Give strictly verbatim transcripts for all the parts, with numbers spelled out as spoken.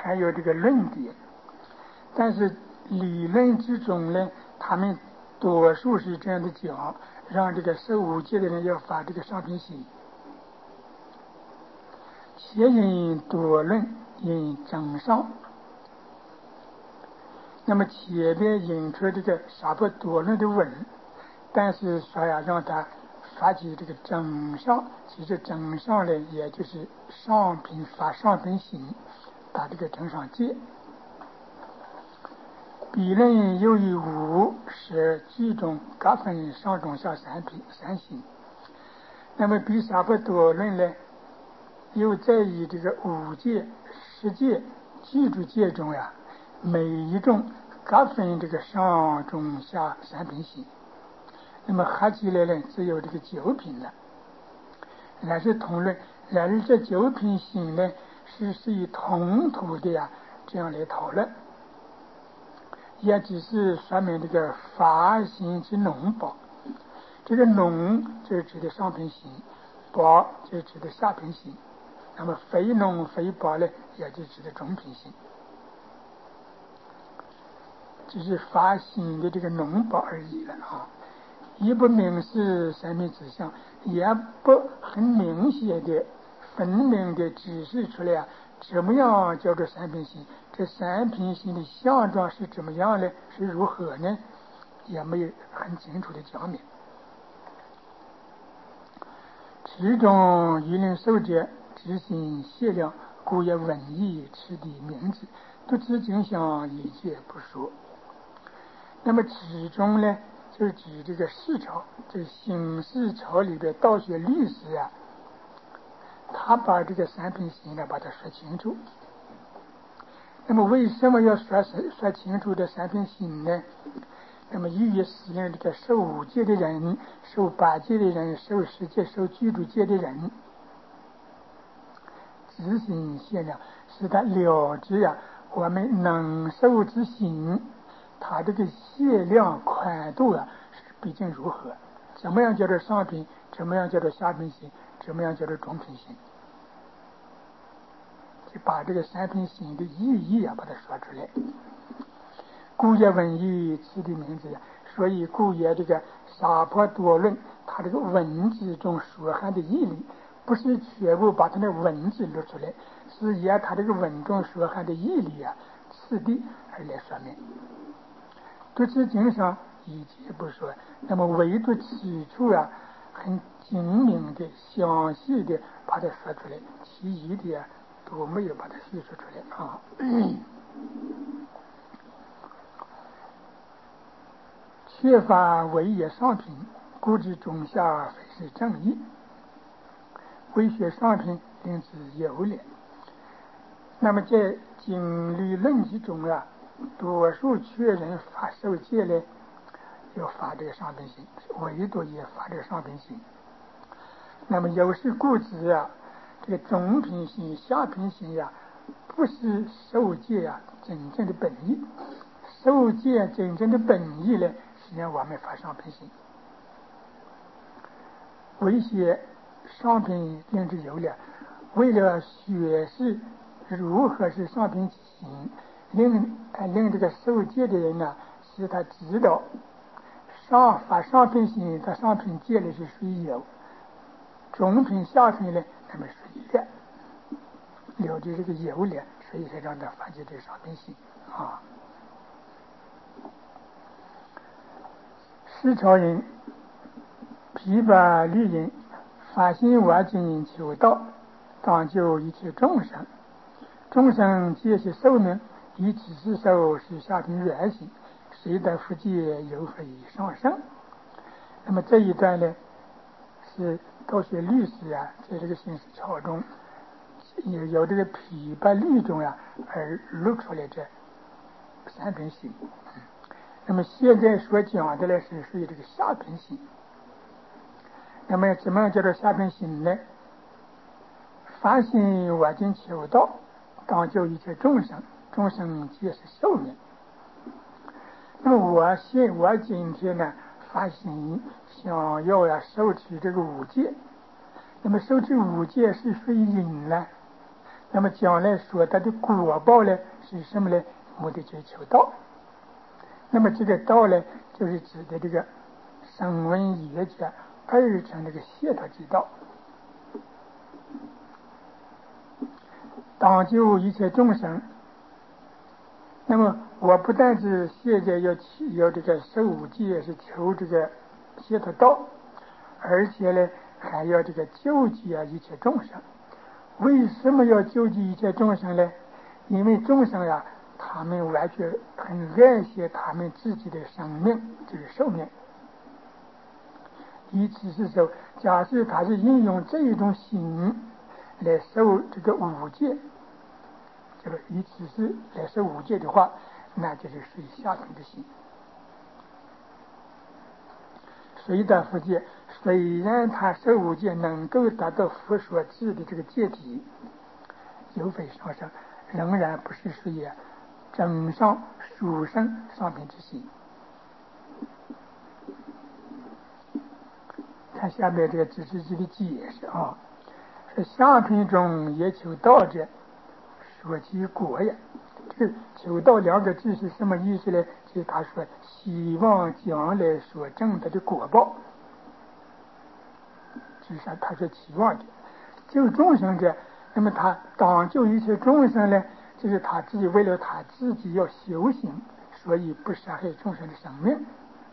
还有这个论点，但是理论之中呢，他们多数是这样的讲，让这个受五戒的人要发这个上品心。且因多论因增上，那么前边引出这个杀破多论的文，但是说呀让他发起这个增上，其实增上呢也就是上品发上品心，把这个增上戒。彼论又以五是居中各分上中下三品三心，那么比杀破多论呢又在以这个五戒、十戒、居住戒中呀，每一种各分这个上中下三品心，那么合起来呢只有这个九品了。乃是同论，乃是这九品心呢是是以同途的呀这样来讨论，也只是说明这个法心之浓薄。这个浓就是指的上品心，薄就是指的下品心，那么非浓非薄呢也就指的中品心，只是法心的这个浓薄而已了啊，也不明示三品指向，也不很明显的分明的指示出来啊怎么样叫做三品心，这三品心的相状是怎么样呢，是如何呢，也没有很清楚的讲明。其中一论受者知心限量，故也文义此地名字，不知经相一切不说。那么其中呢就是指这个市朝，这个刑事朝里边道学律师啊，他把这个三品心呢把它说清楚。那么为什么要说说清楚这三品心呢？那么予以使用这个受五戒的人、受八戒的人、受十戒、受居住戒的人，知心限量，使他了知呀、啊、我们能受之心，它这个限量宽度啊是毕竟如何，怎么样叫做上品，怎么样叫做下品心，怎么样叫做中品心，就把这个三品心的意义啊把它说出来。故也文义此的名字呀，所以故也这个杀破多论，它这个文字中所含的义理，不是全部把它的文字录出来，是以它这个文中所含的义理啊次第而来说明。对此经上一切不说，那么唯独起处啊很精明的详细的把它说出来，其余的啊都没有把它叙述出来啊。缺乏唯也上品，故知中下非是正义。为学上品，令之有廉。那么在经律论集中啊，多数确认发受戒呢，要发这个上品心，唯独也发这个上品心。那么有时故知啊，这个中品心、下品心呀、啊，不是受戒啊真正的本意。受戒真正的本意呢，是让我们发上品心。为学上品令之有廉，为了学识如何是上品心，令令这个受戒的人呢，使他知道上发上品心，他上品戒呢是属于有，中品下品呢那么属于劣，了解这个有劣，所以才让他发起这个上品心啊。世朝人琵琶律人，发心我今求道，当救一切众生。众生皆是寿命，以只是受是下品软心，谁得福戒犹非上圣。那么这一段呢，是道学律师啊，在这个刑事朝中有有这个琵琶律中啊，而录出来这三品心。那么现在所讲的呢，是属于这个下品心。那么怎么样叫做下品心呢？发心我今求道，当救一切众生，众生皆是寿命。那么我现我今天呢，发心想要呀受持这个五戒，那么受持五戒是属于因呢， 那么将来所得的果报呢是什么呢？目的就是求道。那么这个道呢，就是指的这个声闻业觉二乘这个解脱之道。当救一切众生，那么我不但是现在要要这个受五戒，是求这个解脱道，而且呢还要这个救济啊一切众生。为什么要救济一切众生呢？因为众生呀，他们完全很爱惜他们自己的生命，这个寿命。以此是说，假设他是应用这一种心来受这个五戒，这个以此是来受五戒的话，那就是属于下品的心。随得佛戒，虽然他受五戒能够达到佛所制的这个戒体，有非上升，仍然不是属于正上殊胜上品之心。看下面这个知识记的解释啊，说下品中也求道者，说其果也。这个求道两个字是什么意思呢？就是他说希望将来所证得的果报，至少他说期望的救众生者。那么他当救一切众生呢，就是他自己为了他自己要修行，所以不杀害众生的生命。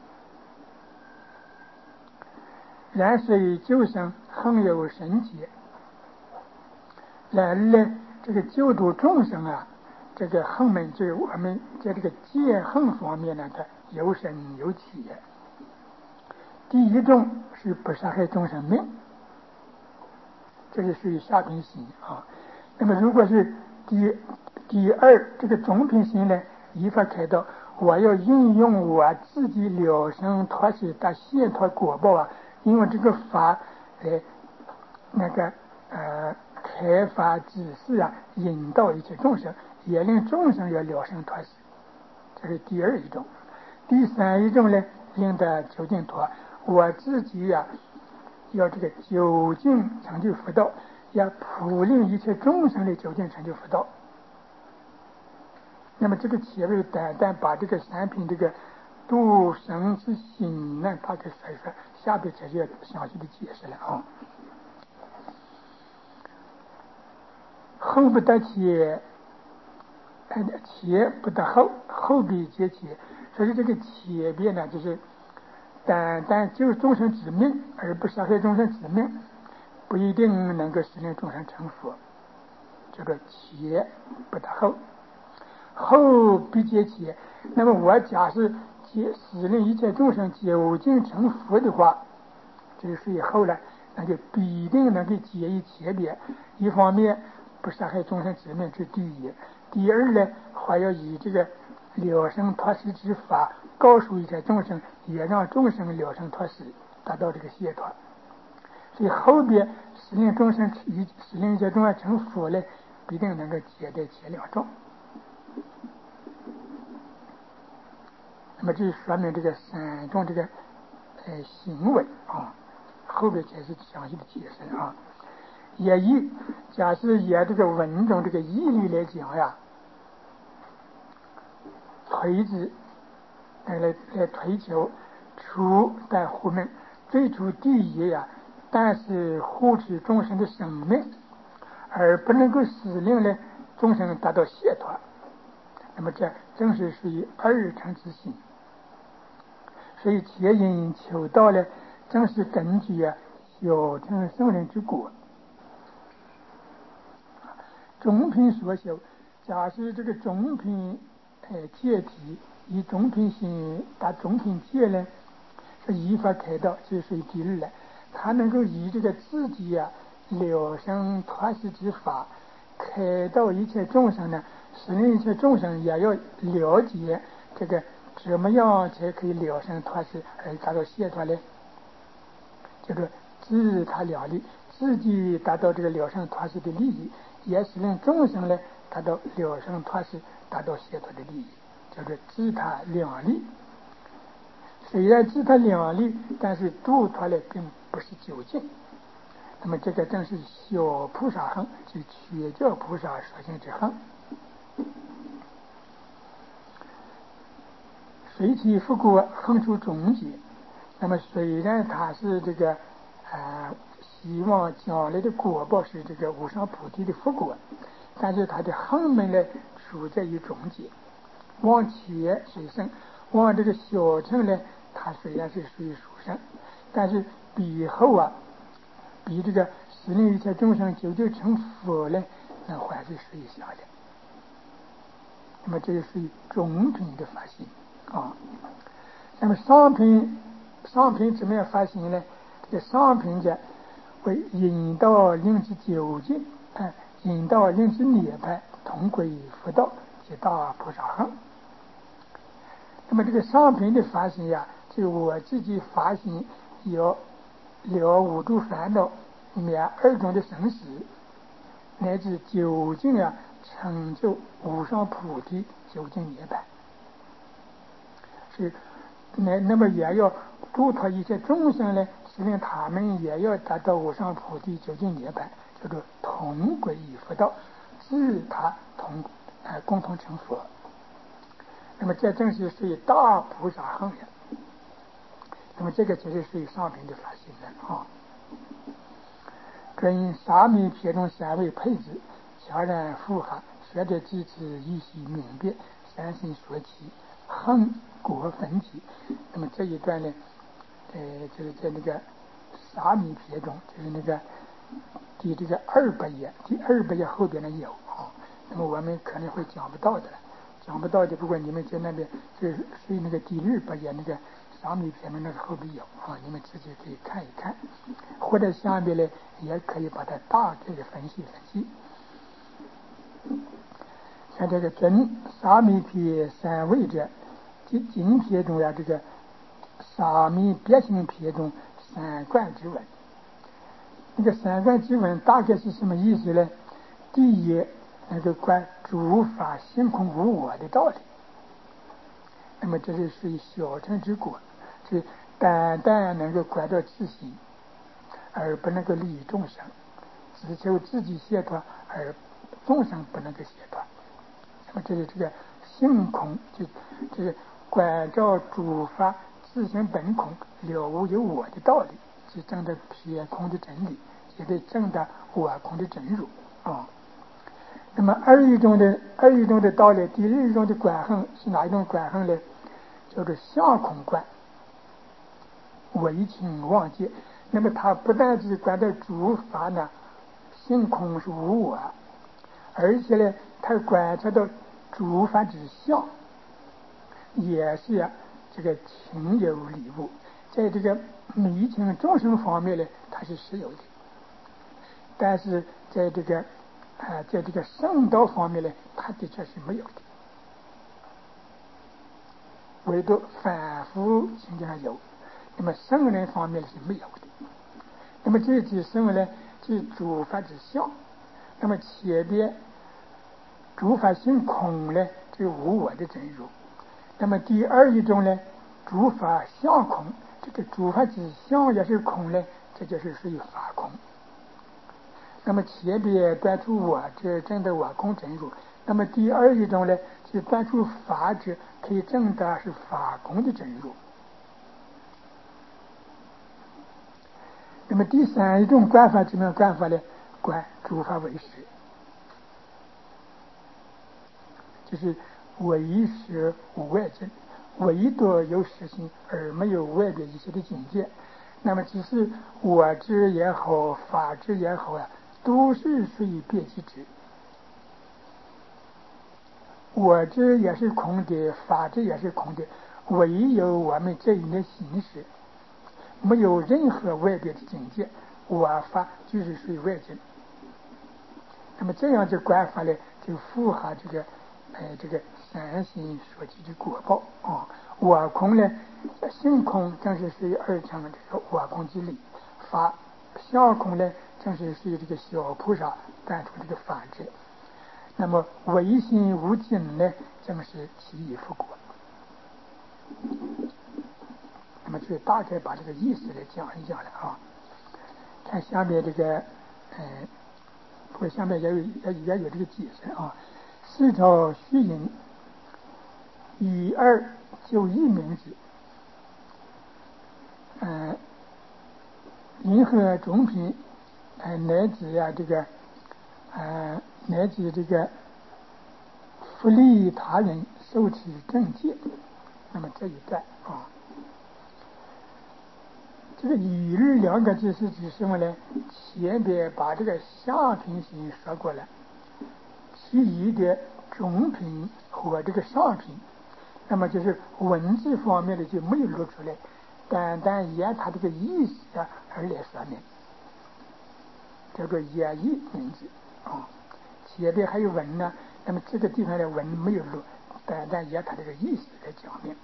然虽救生恒有神劫，然而呢，这个救度众生啊，这个恒门就是我们在这个戒恒方面呢，它有深有浅。第一种是不杀害众生命，这是属于下品心啊。那么如果是第第二这个中品心呢，依法开导，我要运用我自己了生脱死达解脱果报啊，因为这个法来那个呃开发指示啊，引导一切众生，也令众生要了生脱死，这是第二一种。第三一种呢，令得究竟脱，我自己呀、啊、要这个究竟成就佛道，要普令一切众生的究竟成就佛道。那么这个前面单单把这个三品这个度生之心呢，他给说一说，下边才是要详细的解释了啊。后不得前，前不得后，后必接前。所以这个前边呢，就是单单救众生之命，而不杀害众生之命，不一定能够使令众生成佛。这个前不得后，后必接前。那么我假设接使令一切众生究竟成佛的话，这个属于后了，那就必定能够接以前边。一方面不杀害众生之命，这是第一；第二呢，还要以这个了生脱死之法告诉一切众生，也让众生了生脱死，达到这个解脱。所以后边使令众生以使令一切众生成佛呢，必定能够接待前两种。那么这说明这个三种这个呃行为啊，后边才是详细的解释啊。也以假设以这个文中这个义律来讲呀，推之来来来推求除但护命，最初第一呀，但是护持众生的生命，而不能够使令呢众生达到解脱。那么这正是属于二乘之心。所以结因求道呢，正是根据啊小乘圣人之果。中品所修，假使这个中品呃戒体以中品心达中品戒呢，是依法开导，这属于第二了。他能够以这个自己啊了生脱死之法开导一切众生呢，使令一切众生也要了解这个怎么样才可以了生脱死而达到解脱呢？这个自他两利，自己达到这个了生脱死的利益，也使令众生呢达到了生脱死、达到解脱的利益，叫做自他两利。虽然自他两利，但是度脱呢并不是究竟。 那么这个正是小菩萨行，即觉教菩萨所行之行。随其复果，恒出终结。那么虽然他是这个啊、呃，希望将来的果报是这个无上菩提的复果，但是他的行门呢，处在于中间。往前随生，往这个小乘呢，它虽然是属于殊胜，但是比后啊，比这个使令一切众生究竟成佛呢，那还是属于小的。那么这个属于中品的发心啊。那么上品，上品怎么样发心呢？这个上品者为引导令之究竟，哎，引导令之涅槃，同归佛道，即大菩萨行。那么这个上品的发心呀，就我自己发心要了五诸烦恼里面二种的生死，乃至究竟啊成就无上菩提，究竟涅槃。是那那么也要助他一些众生呢，使令他们也要达到无上菩提，究竟涅槃，叫做同归于佛道，自他同呃共同成佛。那么这正是属于大菩萨行呀。那么这个就是属于上品的发心了啊。跟沙弥撇中三位配置，悄然复合，学者机智一息明辨，三心所起，恒果分体。那么这一段呢，呃，就是在那个沙弥撇中，就是那个第这个二百页，第二百页后边呢有啊。那么我们可能会讲不到的了。讲不到的，不过你们在那边就是属于那个第二百页那个沙弥篇的那个后边有啊，你们自己可以看一看，或者下面呢也可以把它大概的分析分析。像这个真沙弥篇三位者，即经篇中呀，这个沙弥别行篇中三观之文。那个三观之文大概是什么意思呢？第一，那个观诸法性空无我的道理。那么这是属于小乘之果，是单单能够观到自心，而不能够利益众生，只求自己解脱，而众生不能够解脱。那么这是这个性空，就就是观照诸法自性本空，了无有我的道理，是证得偏空的真理，也得证得我空的真如啊。那么二一中的二一中的道理，第二一中的观行是哪一种观行呢？叫做相空观，唯情忘见。那么他不但是观到诸法呢性空是无我，而且呢他观察到诸法之相，也是啊这个情有理物。在这个迷情众生方面呢，它是实有的，但是在这个啊、呃，在这个圣道方面呢，它的确是没有的。唯独反复情境上有，那么圣人方面是没有的。那么这几圣呢，即诸法之相。那么前边诸法性空呢，这无我的真如。那么第二一种呢，诸法相空，这个诸法之相也是空呢，这就是属于法空。那么前边断除我这证得我空真如，那么第二一种呢，是断除法者可以证得是法空的真如。那么第三一种观法怎么样观法呢？观诸法为实，就是唯实无外境，唯独有实性而没有外边一切的境界。那么只是我执也好，法执也好啊，都是属于别即执。我执也是空的，法执也是空的，唯有我们这一念心识，没有任何外边的境界，我法就是属于外境。那么这样的观法呢，就符合这个呃这个三心所起的果报啊。我空呢，性空正是属于二乘这个我空之理，法相空呢，正是属于这个小菩萨断除这个法执。那么唯心无境呢，正是其义复果。那么就大概把这个意思来讲一讲了啊。 看下面这个，呃，不过下面也有也也有这个解释啊。四朝虚盈，以二就一名字，呃，银河中品，呃，乃至呀、啊、这个，呃，乃至这个福利他人，受持正戒。那么这一段啊，这个以日两个字是指什么呢？前边把这个下品行说过了，其余的中品和这个上品，那么就是文字方面的就没有录出来，单单沿它这个意思啊而来说明，叫做演绎名字啊。前边还有文呢，那么这个地方的文没有录，单单沿它这个意思来讲明。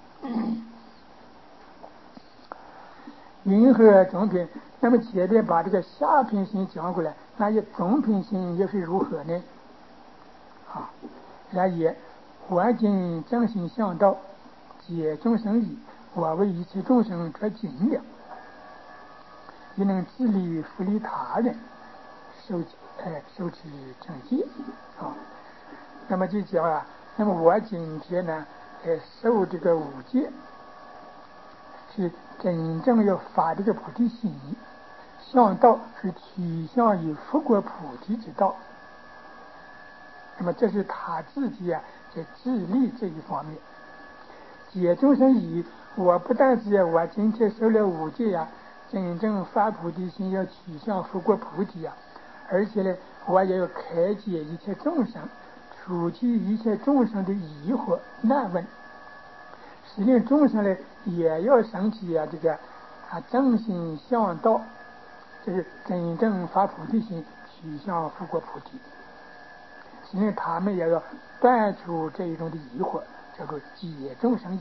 云和中品，那么前边把这个下品行讲过来，那也中品行又是如何呢？啊，然也我今正心向道，解众生矣，我为一切众生着尽了，也能自利福利他人，受哎受持正戒啊。那么就讲啊，那么我今天呢，呃，受这个五戒，是真正要发这个菩提心，向道是趋向于佛国菩提之道。那么这是他自己啊，在自利这一方面。解众生矣，我不但是我今天受了五戒呀、啊，真正发菩提心，要趋向佛国菩提啊，而且呢，我也要开解一切众生，除去一切众生的疑惑难问，使令众生呢也要升起啊这个啊正心向道，就是真正发菩提心，趋向佛国菩提。因为他们也要断除这一种的疑惑，叫做解众生疑。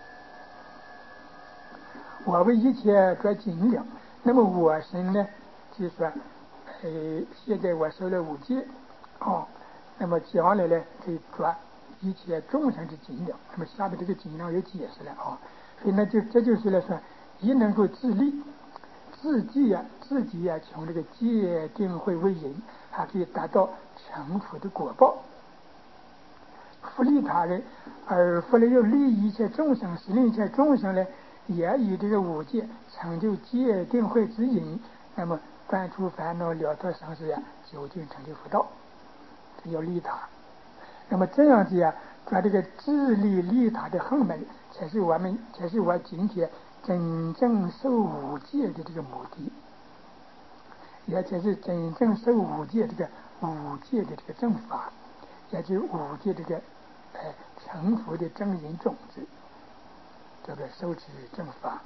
我为一切着尽了，那么我身呢，就是说，呃，现在我受了五戒，哦，那么将来呢，可以着一切众生之尽了。那么下面这个尽量有解释了啊，所以那就这就是来说，一能够自立。自己呀、啊，自己呀、啊，从这个戒定慧为引，还可以达到成佛的果报，福利他人，而佛呢又利一切众生，使令一切众生呢也以这个五戒成就戒定慧之引，那么断除烦恼，了脱生死呀，究竟成就佛道，要利他。那么这样子呀，把这个自利利他的横门，才是我们，才是我今天真正受五戒的这个目的，也就是真正受五戒这个五戒的这个正法，也就是五戒这个呃成佛的正因种子，这个受持正法。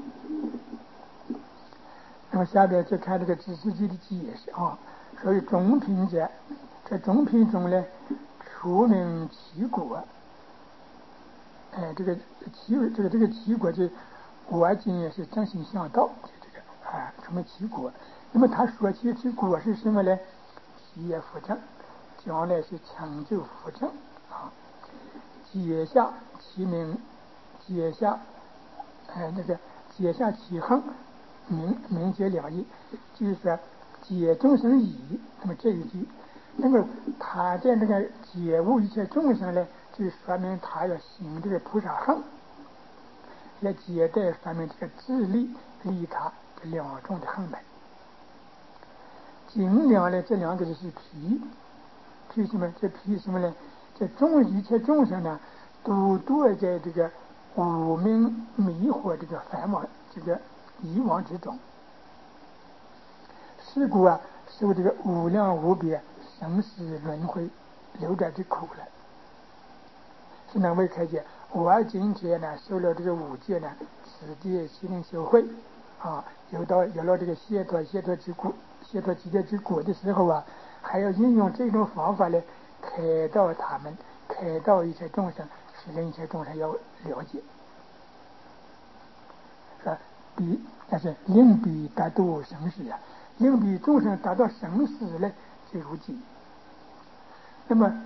那么下边再看这个知识记的解释啊，所以中品者，在中品中呢，除名其果。哎，这个其这个这个其果就我今也是正心向道，就这个啊，什么其果？那么他说起其果是什么呢？体也佛正，将来是成就佛正啊。解下其名，解下哎那个解下其横，明明解两义，就是说解众生疑。那么这一句，那么他在那个解悟一切众生呢，就说明他要行这个菩萨行，也解带说明这个自利利他这两种的横门。尽量呢，这两个就是皮，皮什么？这皮什么呢？这众一切众生呢，都堕在这个无明迷惑这个繁忙这个遗忘之中，是故啊，受这个无量无边生死轮回流转之苦了。是能为开解，我今天呢受了这个五戒呢，此地心灵修会啊，有到有了这个解脱解脱之果，解脱解脱之果的时候啊，还要运用这种方法来开导他们，开导一切众生，使令一切众生要了解，是比但是令彼达度生死啊，令彼众生达到生死呢最如己。那么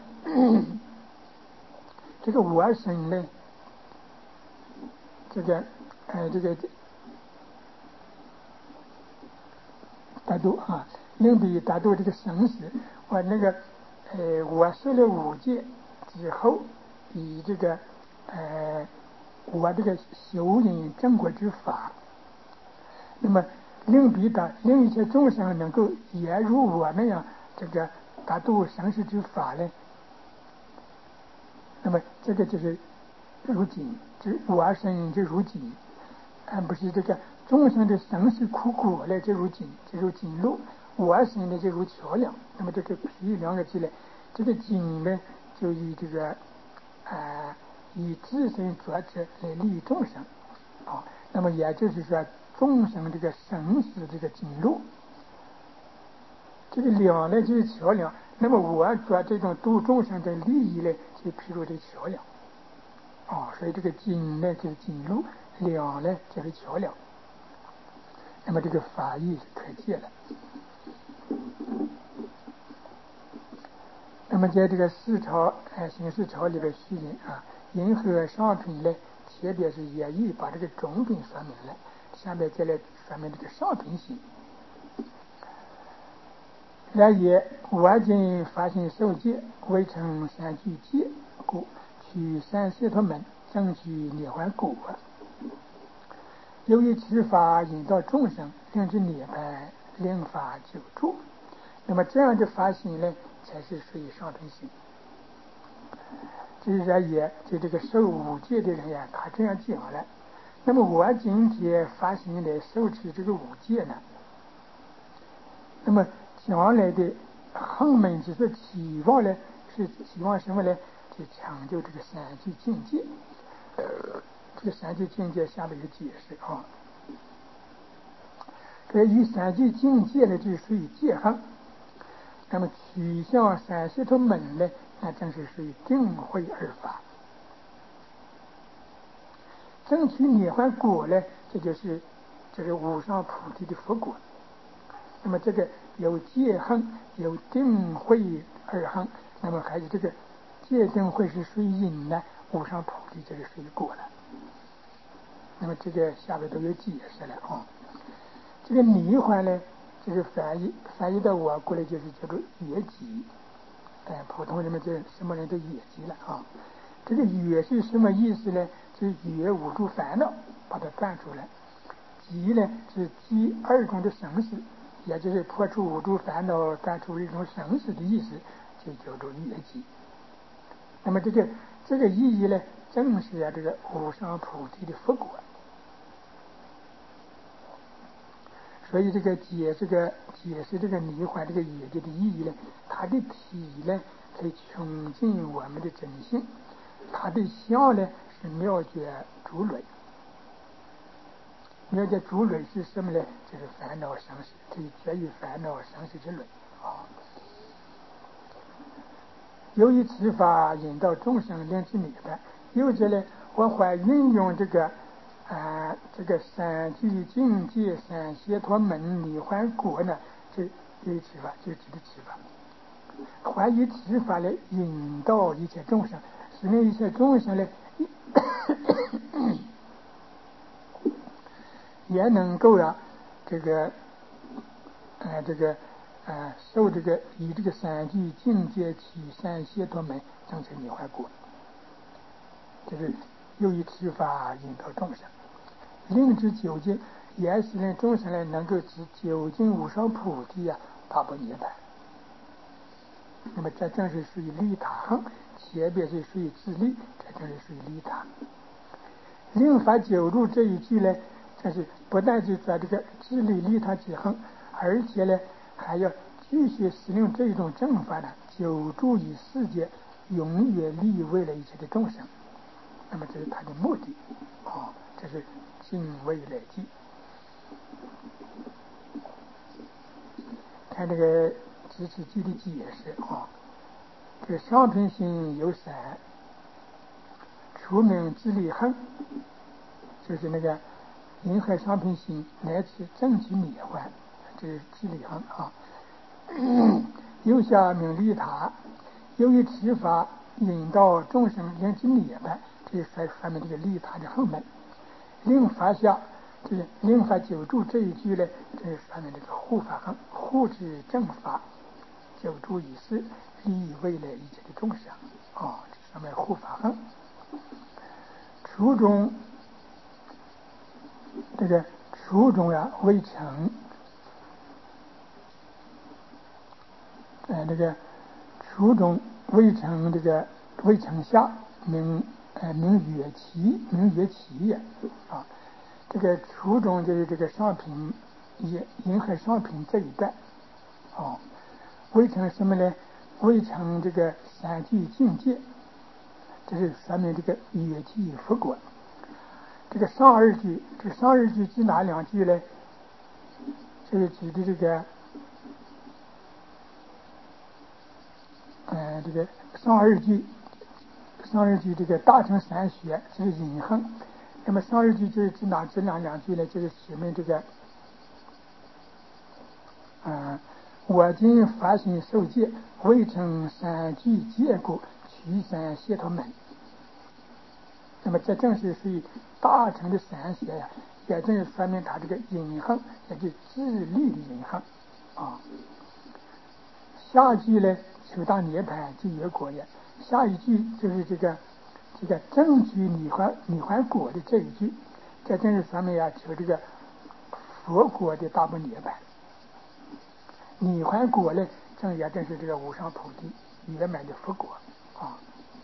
这个我身呢，这个呃这个达度啊，令彼达到这个生死。我那个呃，我受了五戒之后，以这个呃，我这个修引正果之法，那么令彼达令一切众生能够也如我那样这个达到生死之法呢？那么这个就是如锦，这我身就如锦，而不是这个众生的生死苦果呢，就如锦，就如锦路；我身呢就如桥梁。那么这个皮两个字呢，这个锦呢就以这个啊、呃、以自身作者来利益众生啊。那么也就是说，众生这个生死这个锦路，这个梁呢就是桥梁。那么我做这种度众生的利益呢，就譬如这个桥梁啊，所以这个锦呢就是锦路，梁呢就是桥梁。那么这个法义是可借的。那么在这个四朝呃新四朝里边虚引啊，银河上品呢，特别是也意把这个中品说明了，下面再来说明这个上品心。然也我今发心受戒，未成三聚戒故，取三解脱门，正取涅槃果。由于此法引导众生，令至涅槃，令法久住。那么这样的发心呢，才是属于上品心。这是也就这个受五戒的人呀，他这样讲了。那么我今天发心来受持这个五戒呢，那么将来的横门之所期望呢，是期望什么呢？就成就这个三聚境界。呃，这个三聚境界下面有解释啊。这以三聚境界呢，就属于戒横。那么取向三解脱门呢，那正是属于定慧二法。争取涅槃果呢，这就是这个无上菩提的佛果。那么这个有戒横，有定慧二横，那么还有这个戒定慧是属于因呢，无上菩提这个属于果了。那么这个下边都有解释了啊。这个迷幻呢，这个翻译翻译到我过来就是叫做野己，哎，普通人们这什么人都野己了啊。这个野是什么意思呢？是野捂住烦恼，把它断出来。己呢是即二种的生死，也就是破除五住烦恼，断除一种生死的意思，就叫做野己。那么这个这个意义呢，正是啊这个无上菩提的佛果。所以这个解这个解释这个迷幻这个野界的意义呢，它的体呢可以穷尽我们的真性，它的相呢是妙觉诸类。妙觉诸类是什么呢？就是烦恼生死，可以绝于烦恼生死之类啊。由于此法引导众生令至涅槃，又者呢，我还运用这个啊，这个三聚境界、三解脱门、涅槃果呢，这这一此法就指的此法，还以此法来引导一切众生，使令一切众生呢也能够啊，这个呃这个呃受这个以这个三聚境界起三解脱门，正取涅槃果。这是又以此法引导众生。令之究竟，也使人众生呢能够知究竟无上菩提啊，达不涅槃。那么这正是属于利他行，前边是属于自利，这正是属于利他。令法久住这一句呢，这是不但是说这个自利利他之行，而且呢还要继续使用这种正法呢，久住于世界，永远利为了一切的众生。那么这是他的目的啊，这是尽未来际。看这个支持记的解释啊，这个上品心有三，除名自利行，就是那个银河上品心乃至正取涅槃，这是自利行啊。又下名利他，由于此法引导众生令至涅槃，这说说明这个利他的行门。令法下这个临法九住这一句呢，这是说明这个护法行，护之正法，九住以事，利益未来一切的众生啊，这上面护法行。初中这个初中呀，未成，呃，这个初中未成这个未成下，名呃名乐器，名乐器也啊。这个初中就是这个上品，银银河上品这一段，哦，未成什么呢？未成这个三句境界，这是说明这个乐器复果。这个上二句，这个上二句指哪两句呢？这个指的这个，呃，这个上二句，上二句这个大乘三学这是隐横。那么上二句就是指哪指哪两句呢？就是指明这个，啊、呃，我今发心受戒，未成三句戒果，取三解脱门。那么这正是属于大乘的三学呀，也正是说明他这个隐横，也就是自力的隐横啊。下一句呢，求大涅槃即有果也。下一句就是这个这个正居涅槃涅槃果的这一句，这正是说明呀，求这个佛果的大不涅槃。涅槃果呢，正也正是这个无上菩提圆满的佛果啊。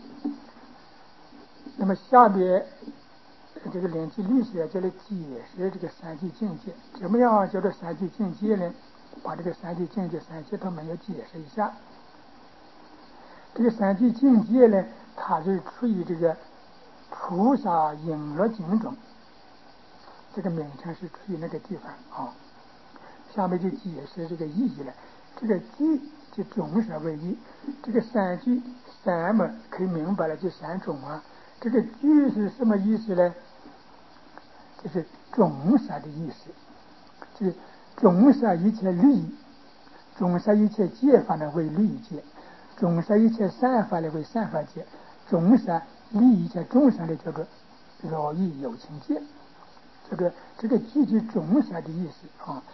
那么下边这个领记律师就来解释这个三界境界，怎么样叫做三界境界呢？把这个三界境界、三界他们要解释一下。这个三界境界呢，它是出于这个菩萨璎珞经中，这个名称是出于那个地方啊。下面就解释这个意义了。这个句就总是为义，这个三句三嘛可以明白了，就三种啊。这个句是什么意思呢？就是总摄的意思，就是总摄一切利益，总摄一切戒法呢为利益戒，总摄一切善法呢为善法戒，总摄利益一切众生的叫做饶益有情戒。这个这个句是总摄的意思啊。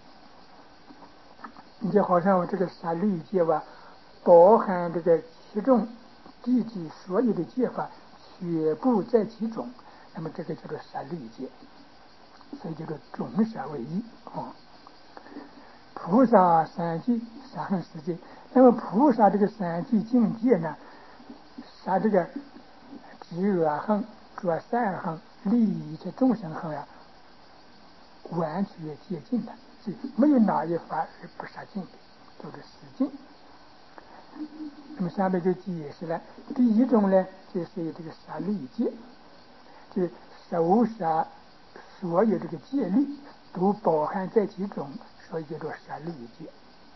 你就好像我这个摄利益戒吧，包含这个其中地支所有的戒法全部在其中，那么这个叫做摄利益戒，所以叫做总摄为一啊。菩萨三界三横世界，那么菩萨这个三界境界呢，杀这个知恶横、着善横、利益一切众生横呀，完全接近的，所以没有哪一法是不杀尽的，都是实尽。那么下面就解释了，第一种呢，就是这个杀利益戒，就是手杀所有这个戒律都包含在其中，所以叫做杀利益戒。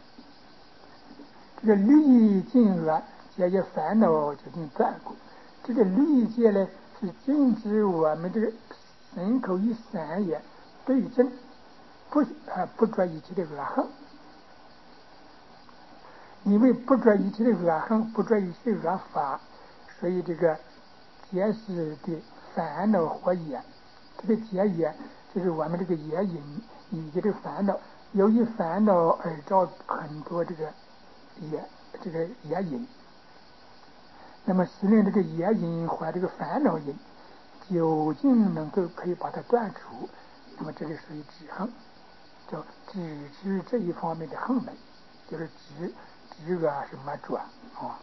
这个利益尽恶，解决烦恼就尽断过。这个利益戒呢，是禁止我们这个身口意三业对正，不啊不着一切的恶行。因为不着一切的恶行，不着一切恶法，所以这个结识的烦恼和业，这个结业就是我们这个业因以及这个烦恼，由于烦恼而造很多这个业这个业因，那么使令这个业因或这个烦恼因究竟能够可以把它断除，那么这个属于止行，叫止知这一方面的行门，就是止止恶是没着啊。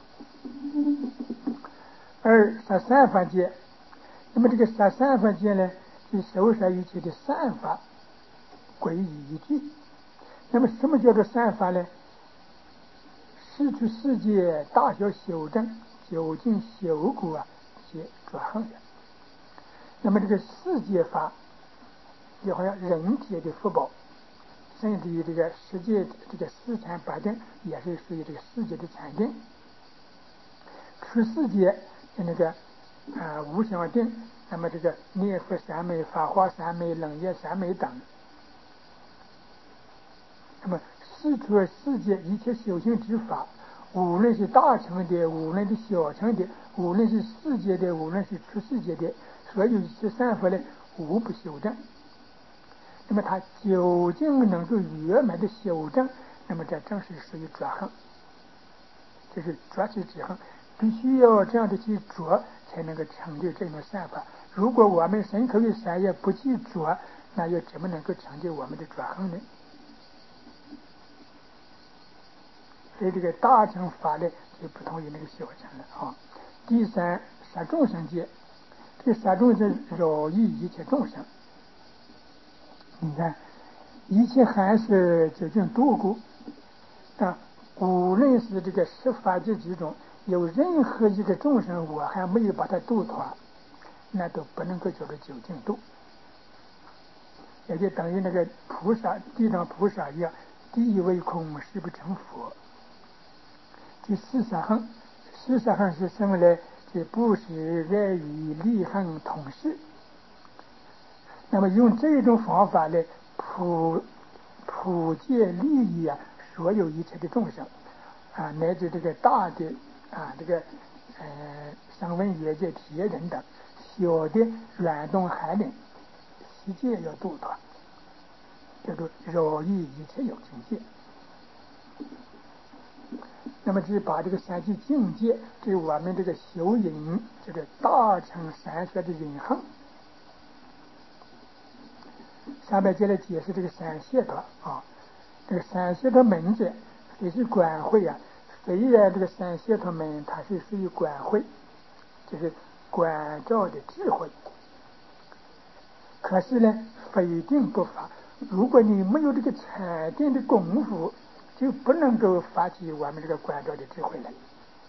而杀三法界，那么这个杀三法界呢，是收摄一切的善法归于一句。那么什么叫做善法呢？世出世界大小修正，究竟修果啊，皆着行的。那么这个世界法，就好像人体的福报，甚至于这个世界这个四禅八定，也是属于这个世界的禅定。出世界的那个啊、呃、无相定，那么这个念佛三昧、法华三昧、楞严三昧等。那么世出世界一切修行之法，无论是大乘的，无论是小乘的，无论是世界的，无论是出世界的，所有一切善法呢，无不修正。 那么他究竟能够圆满的修正，那么这正是属于着行，就是着其止行，必须要这样的去着，才能够成就这种善法。如果我们身口意三业不去着，那又怎么能够成就我们的着行呢？所以这个大乘法呢，就不同于那个小乘了啊。第三，杀众生戒，这个杀众生饶益一切众生。你看，一切还是究竟度过啊，无论是这个十法界之中，有任何一个众生，我还没有把他度脱，那都不能够叫做究竟度，也就等于那个菩萨地藏菩萨一样，地为空，誓不成佛。第四杀行，四杀行是什么呢？这布施、爱语、利行、统事。那么用这种方法呢，普普界利益啊，所有一切的众生啊，乃至这个大的啊，这个呃声闻业界、天人等，小的软动寒冷，悉皆要度脱，叫做饶益一切有情界。那么，只把这个三界境界对我们这个修隐这个大乘三学的隐行，下面接来解释这个三解脱啊。这个三解脱门者，也是管会啊。虽然这个三解脱门它是属于管会，就是关照的智慧，可是呢，非定不发。如果你没有这个禅定的功夫，就不能够发起我们这个关照的智慧来。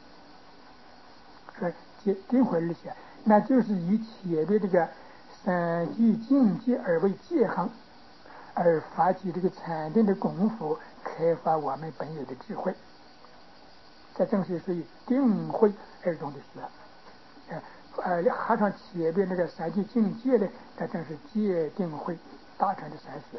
说定定慧而且，那就是以前的这个三句境界而为界行，而发起这个禅定的功夫，开发我们本有的智慧。这正是属于定慧二种的学。呃，合上前边那个三句境界的，这正是界定慧大乘的三学。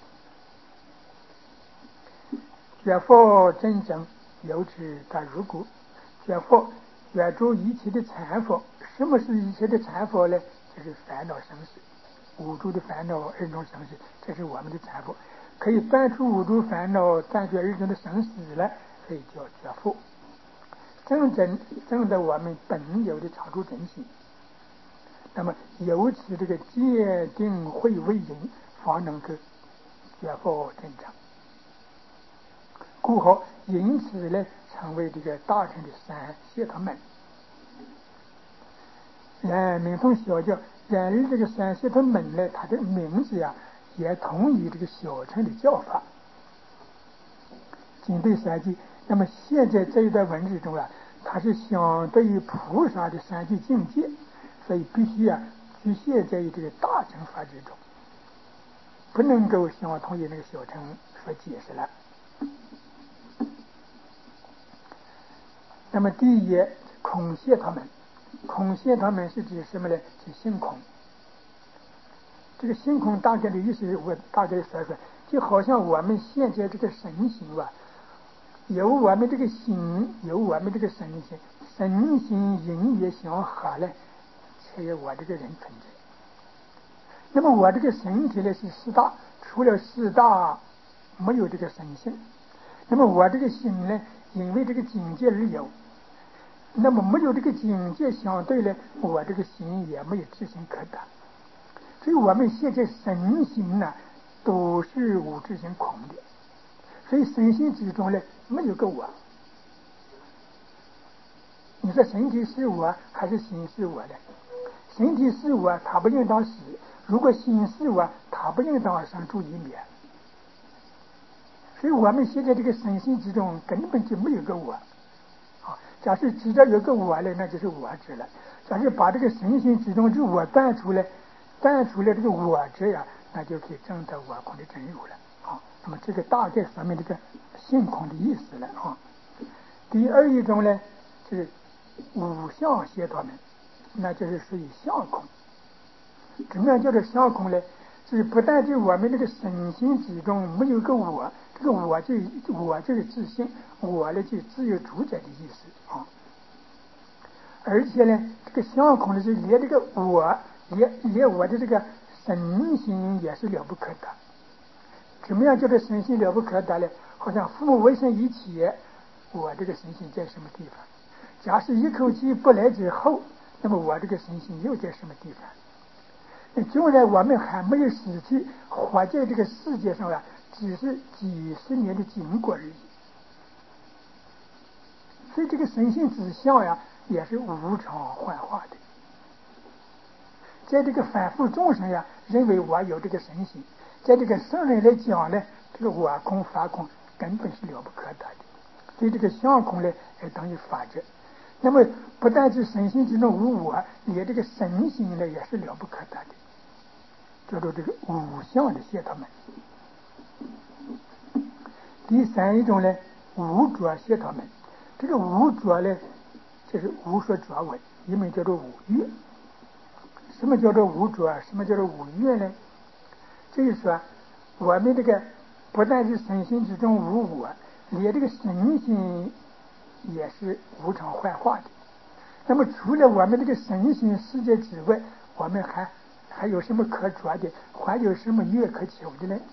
觉佛真正由此他如故，觉佛觉住一切的残佛。什么是一切的残佛呢？就是烦恼生死，五诸的烦恼，二种生死，这是我们的残佛。可以断除五诸烦恼，断绝二种的生死了，所以叫觉佛。正真正的我们本有的常住真心。那么由此这个界定慧为因，方能够觉佛真正。故好，因此呢，成为这个大乘的三解脱门。哎，名同小教，然而这个三解脱门呢，它的名字呀，也同于这个小乘的教法。仅对三句。那么现在这一段文字中啊，它是相对于菩萨的三句境界，所以必须啊局限在于这个大乘法之中，不能够相同于那个小乘所解释了。那么第一，空解脱门，空解脱门是指什么呢？是性空。这个性空大概的意思，我大概说说，就好像我们现在这个神行吧，有我们这个心，有我们这个身心，身心人也相合了，才有我这个人存在。那么我这个身体呢是四大，除了四大，没有这个身性。那么我这个心呢，因为这个境界而有，那么没有这个境界相对呢，我这个心也没有自性可得。所以我们现在身心呢，都是无自性空的。所以身心之中呢，没有个我。你说身体是我还是心是我呢？身体是我，它不应当死；如果心是我，它不应当生住一灭。所以我们现在这个身心之中根本就没有个我。啊，假设知道有个我了，那就是我执了。假设把这个身心之中这我断出来，断出来这个我执呀，那就可以证得我空的真如了。啊，那么这个大概说明这个性空的意思了啊。第二一种呢，就是五相解脱门，那就是属于相空。怎么样叫做相空呢？就是不但是我们这个身心之中没有个我，这个我就我就是自性，我呢就自由主宰的意思啊。而且呢，这个相空呢，就连这个我，连连我的这个身心也是了不可得。 怎么样叫做神性了不可得呢？好像父母为生一起，我这个神性在什么地方？假使一口气不来之后，那么我这个神性又在什么地方？那将来我们还没有死去，活在这个世界上啊，只是几十年的经过而已。所以这个神性之相呀，也是无常幻化的。在这个反复众生呀，认为我有这个神性，在这个圣人来讲呢，这个我空法空根本是了不可得的。所以这个相空呢，也等于法则。那么不但是神性之中无我，连这个神性呢也是了不可得的，叫做这个无相的解脱门。第三一种呢，无着解脱门。这个无着呢，就是无所着闻，因为叫做五蕴。什么叫做无着？什么叫做五蕴呢？就是说，我们这个不但是神性之中无我，连这个神性也是无常幻化的。那么除了我们这个神性世界之外，我们还还有什么可着的？还有什么愿可求的呢？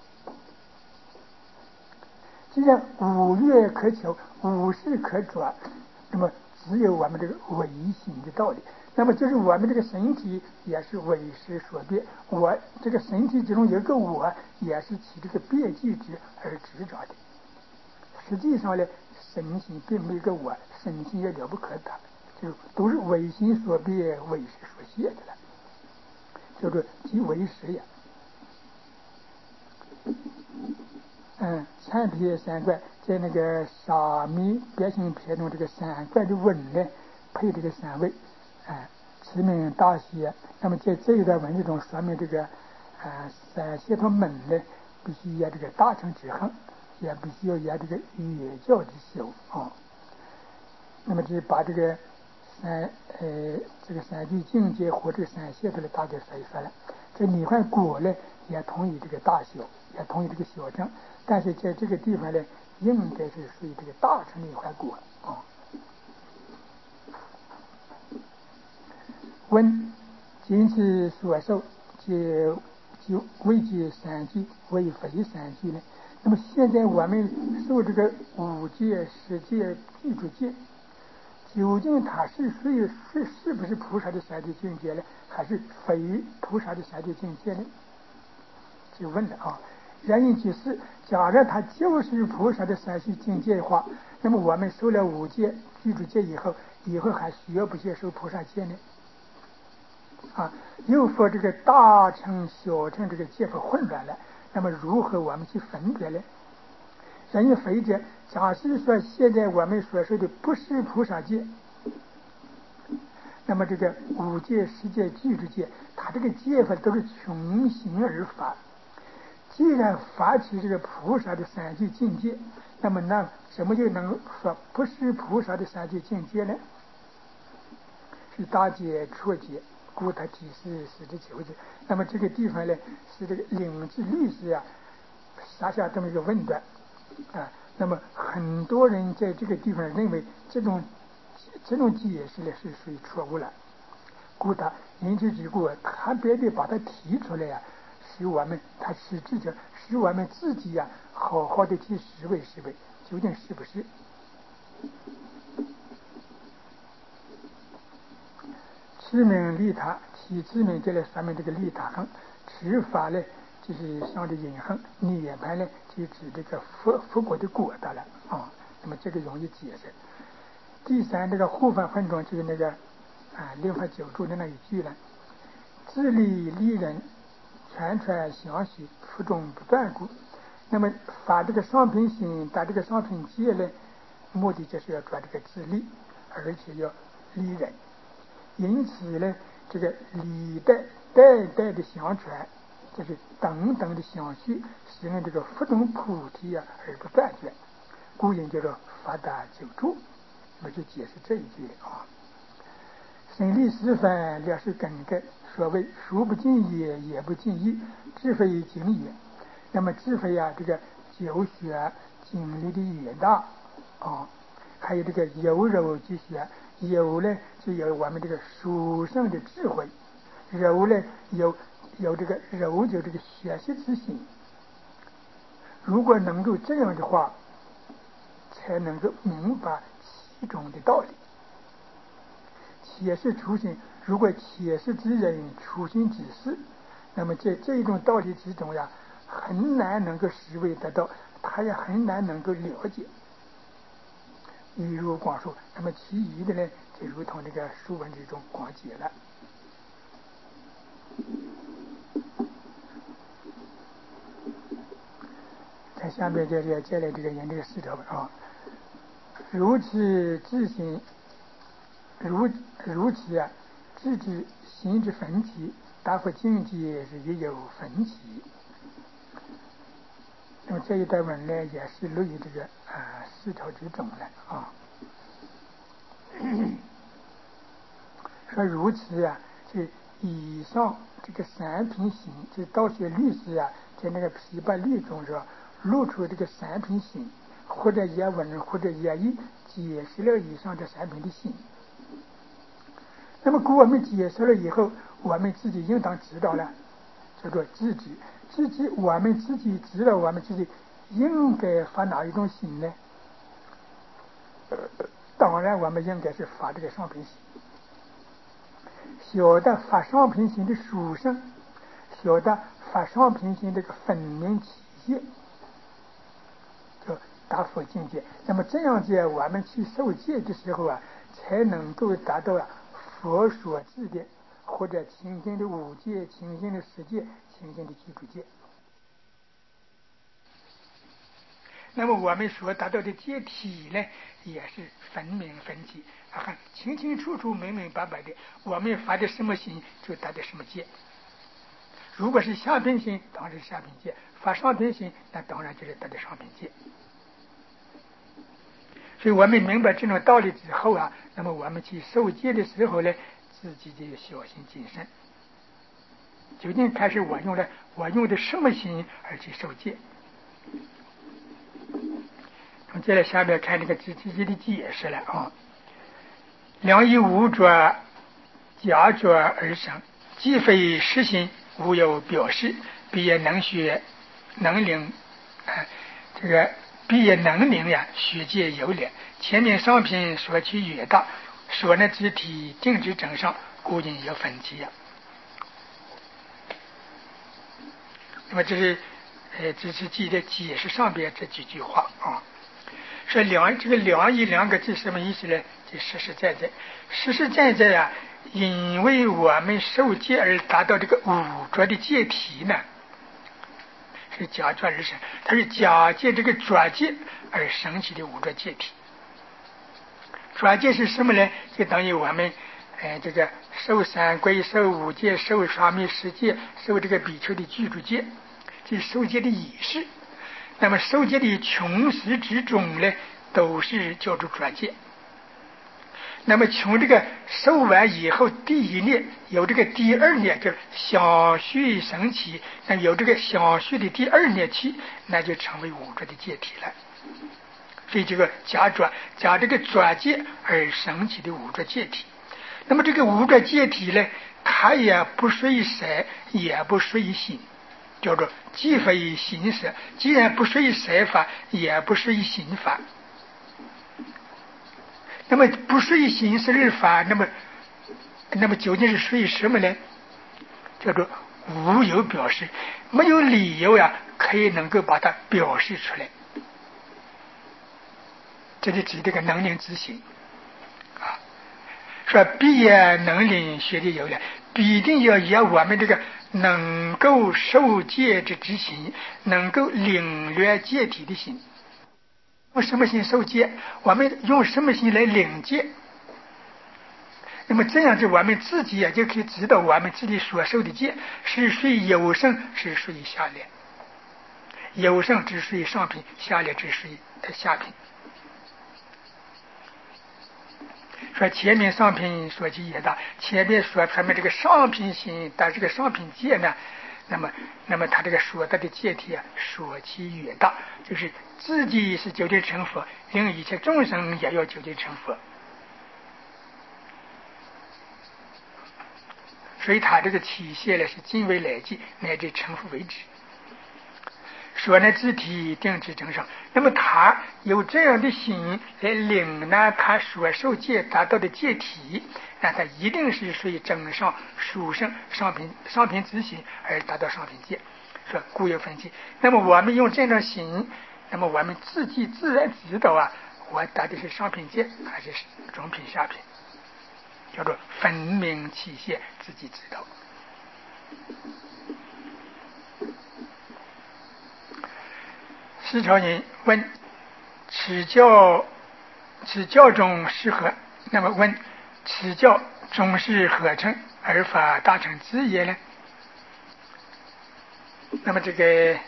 既然五愿可求，五事可着，那么只有我们这个唯心的道理。那么就是我们这个身体也是为识所变，我这个身体之中有个我，也是起这个变即之而执着的。实际上呢，身心并没有个我，身心也了不可得，就都是唯心所变，为识所现的了，叫做即为识呀。嗯，参篇三怪在那个沙弥别行篇中，这个三怪的文呢，配这个三位，哎，持名大喜。那么在这一段文字中说明这个，啊，三解脱门呢，必须要这个大乘之恒，也必须要有这个越教之修啊。那么就把这个三呃这个三句境界或者三解脱的大概说一说了。这迷幻果呢，也同意这个大小，也同意这个小乘。但是在这个地方呢，应该是属于这个大乘的一块果啊。问：今此所受，皆就未解三句，为非三句呢？那么现在我们受这个五戒、十戒、具足戒，究竟它是属于是是不是菩萨的三界境界呢？还是非菩萨的三界境界呢？就问了啊。原因就是，假如他就是菩萨的三界境界的话，那么我们受了五戒、具足戒以后，以后还需要不需要受菩萨戒呢？啊，又说这个大乘、小乘这个戒法混乱了，那么如何我们去分别呢？人家非者，假设说现在我们所说的不是菩萨戒，那么这个五戒、十戒、具足戒，它这个戒法都是穷行而发。既然发起这个菩萨的三界境界，那么那怎么就能说不是菩萨的三界境界呢？是大戒、初戒，故他提示是之求之。那么这个地方呢，是这个领智律师啊，撒下这么一个问段啊。那么很多人在这个地方认为这种这种解释呢是属于错误了，故他因此之故，特别的把它提出来呀、啊。使我们，他实质上使我们自己呀、啊，好好的去思维思维，究竟是不是？持名利他，提持名就来说明这个利他恒，持法呢就是相的隐恒，涅槃呢就指这个佛佛果的果得了啊。那么这个容易解释。第三，这个护法分中就是那个啊六法九住的那一句了，自利利人。传传相续，福中不断故。那么发这个商品心，打这个商品戒呢，目的就是要赚这个自利，而且要利人。因此呢，这个历代代代的相传，就是等等的相续，使人这个福中菩提啊而不断绝，故因叫做发达久住。那么就解释这一句了啊。生理十分，略是根根。所谓书不尽也，也不尽意，智非经也。那么智慧呀、啊，这个教学经历的越大啊，还有这个有柔之学，有呢就有我们这个书生的智慧，柔呢有有这个柔就这个学习之心。 如果能够这样的话，才能够明白其中的道理。且是初心，如果且是之人初心之事，那么在这种道理之中呀，很难能够实为得到，他也很难能够了解。一如广说，那么其余的呢，就如同这个书文之中广解了。在下面这里接来这个言这个四条啊，如此自行，如如此啊，自知行之分歧，答复境界是也有分歧。那么这一段文呢，也是录于这个啊四条之中了啊。说如此啊，是以上这个三品行，这道学律师啊，在那个琵琶律中说，露出这个三品行，或者也文或者也义，解释了以上这三品的行。那么，我们解释了以后，我们自己应当知道了，叫做自己，自己我们自己知道我们自己应该发哪一种心呢？当然，我们应该是发这个上品心。晓得发上品心的殊胜，晓得发上品心这个分明体现，就达佛境界。那么这样子，我们去受戒的时候啊，才能够达到啊佛所制的或者清净的五戒、清净的十戒、清净的居住戒。那么我们所达到的戒体呢，也是分明分解，很清清楚楚、明明白白的。我们发的什么心，就达的什么戒。如果是下品心，当然是下品戒；发上品心，那当然就是达的上品戒。所以我们明白这种道理之后啊，那么我们去受戒的时候呢，自己就小心谨慎。究竟开始我用了我用的什么心而去受戒？我们接着下面看这个自己的解释了啊。良以无着假着而生，既非实心，无有表示，必也能学能灵，啊、这个必也能灵呀，学界有了。前面上品所取越大，所能之体定之正上，故因有分歧呀。那么这是呃，这是记的解释上边这几句话啊。说良这个良义两个字什么意思呢？就实实在在，实实在在啊！因为我们受戒而达到这个五浊的戒体呢，是假浊而生，它是假借这个浊戒而升起的五浊戒体。浊戒是什么呢？就等于我们呃这个受三皈、受五戒、受沙弥十戒、受这个比丘的居住戒，这受戒的仪式。那么受戒的穷时之中呢，都是叫做浊戒。那么从这个受完以后，第一念有这个第二念，就是想续升起，那有这个想续的第二念起，那就成为五浊的戒体了。所以这个假浊假这个浊戒而升起的五浊戒体。那么这个五浊戒体呢，它也不属于色，也不属于心。叫做既非心色，既然不属于色法，也不属于心法。那么不属于心色日法，那么那么究竟是属于什么呢？叫做无有表示，没有理由呀，可以能够把它表示出来。这就指这个能灵之心啊，说必也能灵学的有了，必定要以我们这个能够受戒之之心，能够领略戒体的心。用什么心受戒？我们用什么心来领戒？那么这样子，我们自己也就可以知道我们自己所受的戒是属于有胜，是属于下劣。有胜只属于上品，下劣只属于下品。说前面上品所及也大，前面说他们这个上品心，但这个上品戒呢，那么那么他这个所得的戒体啊，所其越大，就是自己是究竟成佛，令一切众生也要究竟成佛。所以他这个体现呢是尽为累计，乃至成佛为止。 说呢肢体定之正上，那么他有这样的心来领呢他所受戒达到的戒体，那他一定是属于正上殊胜上品上品之心而达到上品戒，说故有分歧。那么我们用这样心，那么我们自己自然知道啊，我到底是上品戒还是中品下品，叫做分明起现，自己知道。释朝人问：此教此教中是何？那么问：此教中是何成而法大成之也呢？那么这个，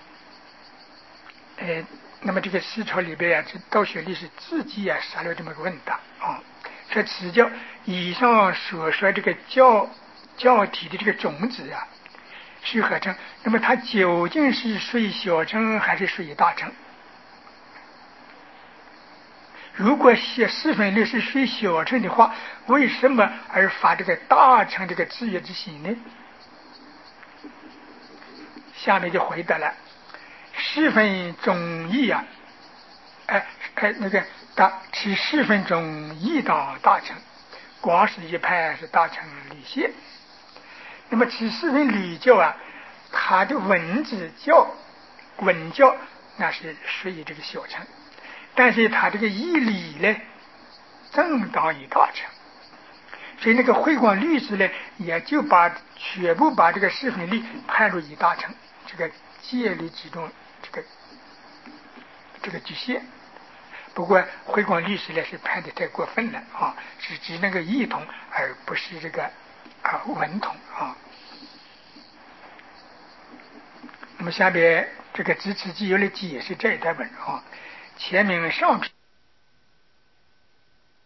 呃，那么这个释朝里边啊，这道学历史自己啊，杀了这么个问答啊，说此教以上所说这个教教体的这个种子啊，是何成？那么它究竟是属于小乘还是属于大乘？如果写四分律是属于小乘的话，为什么而发这个大乘这个制约之心呢？下面就回答了：四分中义啊，哎哎，那个大是四分中义到大乘，光是一派是大乘理解。那么此四分礼教啊，它的文字教文教那是属于这个小乘，但是它这个义理呢，正当于大乘。所以那个慧光律师呢，也就把全部把这个四分律判入一大乘这个戒律之中这个这个局限。不过慧光律师呢是判的太过分了啊，是指那个义同而不是这个啊文同啊。那么下边这个支持记有来解释这一段文啊，前面上品